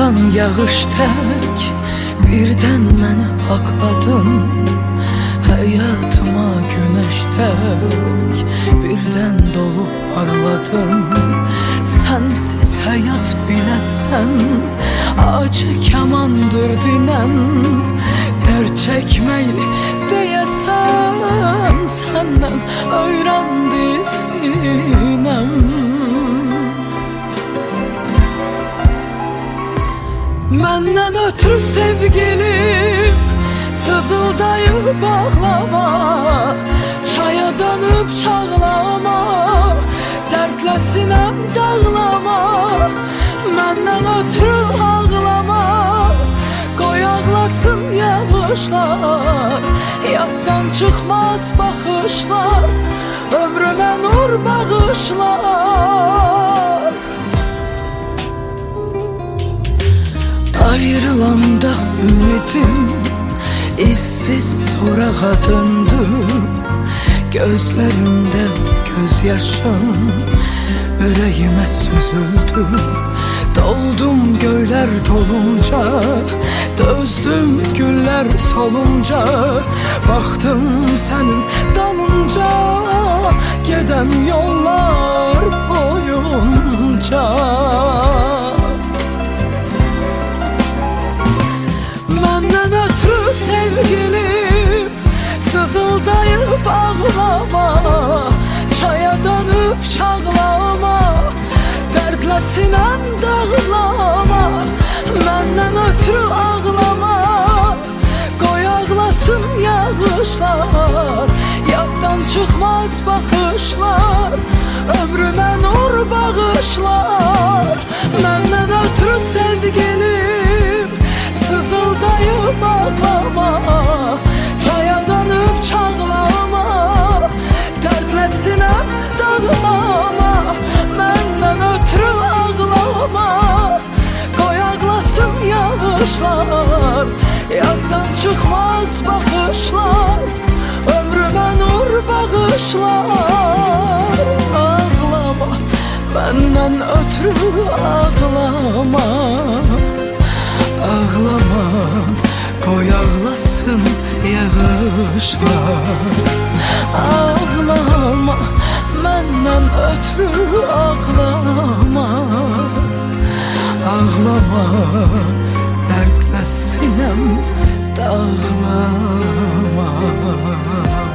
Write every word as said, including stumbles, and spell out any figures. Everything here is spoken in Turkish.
yağan yağış tek birden məni haqladın. Hayatıma güneş tek birden dolup parladın. Sensiz hayat bilesen acı kamandır dinen. Dert çekmeyi deyesen senden öğrendi sinem. Menden ötürü sevgilim sızıldayıp bağlama, çaya dönüp çağlama, dertle sinem dağlama. Menden ötürü ağlama, koy ağlasın yağışlar, yaddan çıkmaz bakışlar, ömrüme nur bağışlar. Ayrılanda ümidim İzsiz sorağa döndü. Gözlerimde gözyaşım yüreğime süzüldü. Doldum göyler dolunca, dözdüm güller solunca, baktım senin dalınca, giden yollar boyunca. Menden ötürü sevgilim sızıldayıp ağlama, çaya dönüp çağlama, dertle sinem dağlama. Menden ötürü ağlama, koy ağlasın yağışlar, yaddan çıkmaz bakışlar, ömrüme nur bağışlar. Menden ötürü sevgilim sızıldayıp ağlama, çaya dönüp çağlama, dertle sinem dağlama. Menden ötürü ağlama, koy ağlasın yağışlar, yaddan çıkmaz bakışlar, ömrüme nur bağışlar. Ağlama, benden ötürü ağlama, ağlama, koy ağlasın yağışlar. Ağlama, menden ötürü ağlama, ağlama, dertle sinem dağlama.